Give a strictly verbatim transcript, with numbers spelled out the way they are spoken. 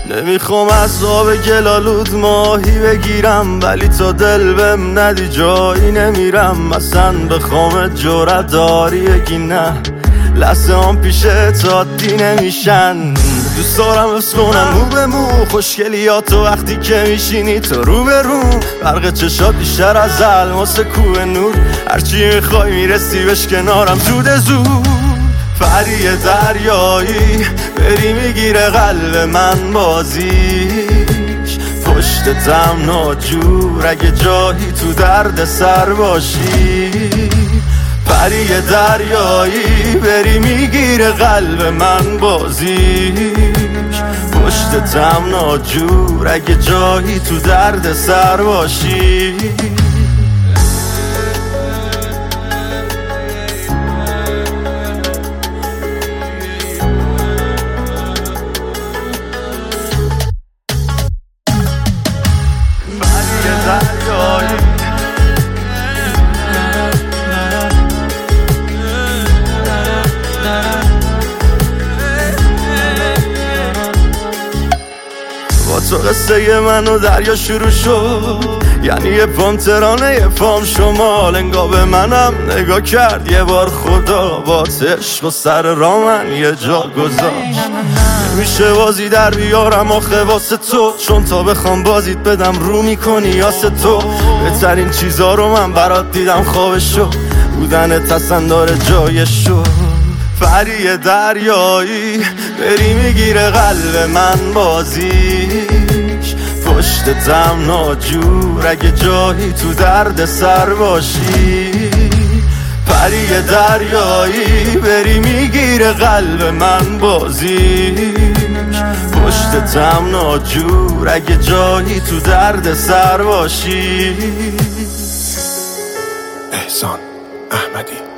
نمیخوام از آب گلالود ماهی بگیرم، ولی تا دل بهم ندی جایی نمیرم. اصلا بخوام جرأت داری بگی نه، لحظه هم پیشت عادی نمیشن. دوست دارم حس کنم مو به مو خوشگلیاتو وقتی که میشینی تو رو به رو. برق چشات بیشتر از الماس کوه نور، هرچی میخوای میرسی بش کنارم زود زود. پری دریایی بری میگیره قلب من بازیش، پشتتم ناجور اگه جایی تو درد سر باشی. پری دریایی بری میگیره قلب من بازیش، پشتتم ناجور اگه جایی تو درد سر باشی. تو قصه من و دریا شروع شد، یعنی یه پام ترانه یه پام شمال. انگار به منم نگاه کرد یه بار خدا، با عشق و سر را من یه جا گذاشت. نمیشه بازی در بیارم آخه واسه تو، چون تا بخوام بازیت بدم رو میکنی یاسه تو. بهترین چیزا رو من برات دیدم خوابشو، بودن تصندار جایشو. پری دریایی بری میگیره قلب من بازیش، پشتتم ناجور اگه جایی تو درد سر باشی. پری دریایی بری میگیره قلب من بازیش، پشتتم ناجور اگه جایی تو درد سر باشی. احسان احمدی.